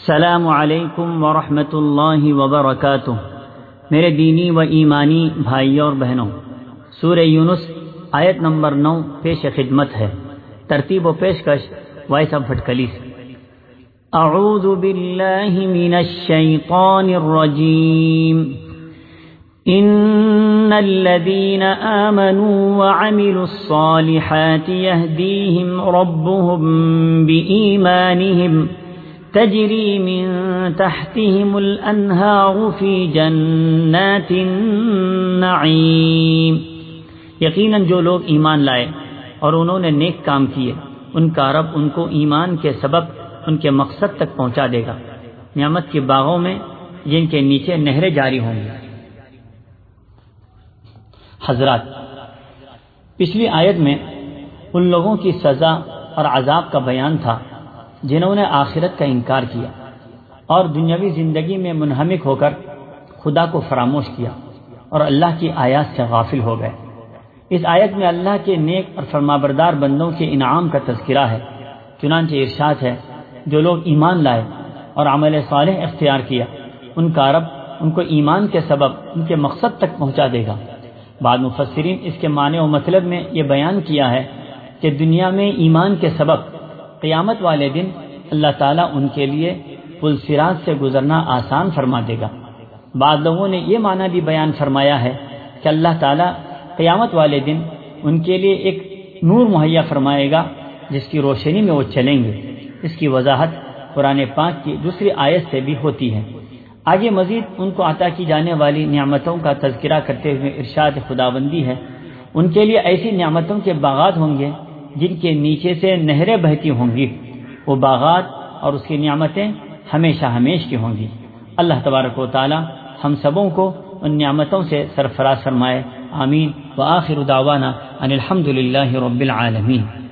السلام علیکم ورحمۃ اللہ وبرکاتہ۔ میرے دینی و ایمانی بھائیوں اور بہنوں، سورہ یونس آیت نمبر 9 پیش خدمت ہے۔ ترتیب و پیشکش وائس آف بھٹکلی سے۔ اعوذ باللہ من الشیطان الرجیم۔ ان الذین آمنوا وعملوا الصالحات یہدیہم ربهم بإیمانہم تجری من تحتهم الانہار فی جنات النعیم۔ یقیناً جو لوگ ایمان لائے اور انہوں نے نیک کام کیے، ان کا رب ان کو ایمان کے سبب ان کے مقصد تک پہنچا دے گا، نعمت کے باغوں میں جن کے نیچے نہریں جاری ہوں گی۔ حضرات، پچھلی آیت میں ان لوگوں کی سزا اور عذاب کا بیان تھا جنہوں نے آخرت کا انکار کیا اور دنیاوی زندگی میں منہمک ہو کر خدا کو فراموش کیا اور اللہ کی آیات سے غافل ہو گئے۔ اس آیت میں اللہ کے نیک اور فرمانبردار بندوں کے انعام کا تذکرہ ہے۔ چنانچہ ارشاد ہے، جو لوگ ایمان لائے اور عمل صالح اختیار کیا، ان کا رب ان کو ایمان کے سبب ان کے مقصد تک پہنچا دے گا۔ بعض مفسرین اس کے معنی و مطلب میں یہ بیان کیا ہے کہ دنیا میں ایمان کے سبب قیامت والے دن اللہ تعالیٰ ان کے لیے پل صراط سے گزرنا آسان فرما دے گا۔ بعض لوگوں نے یہ معنی بھی بیان فرمایا ہے کہ اللہ تعالیٰ قیامت والے دن ان کے لیے ایک نور مہیا فرمائے گا جس کی روشنی میں وہ چلیں گے۔ اس کی وضاحت قرآن پاک کی دوسری آیت سے بھی ہوتی ہے۔ آگے مزید ان کو عطا کی جانے والی نعمتوں کا تذکرہ کرتے ہوئے ارشاد خداوندی ہے، ان کے لیے ایسی نعمتوں کے باغات ہوں گے جن کے نیچے سے نہریں بہتی ہوں گی، وہ باغات اور اس کی نعمتیں ہمیشہ ہمیش کی ہوں گی۔ اللہ تبارک و تعالی ہم سبوں کو ان نعمتوں سے سرفراز فرمائے، آمین۔ وآخر دعوانا ان الحمد للہ رب العالمین۔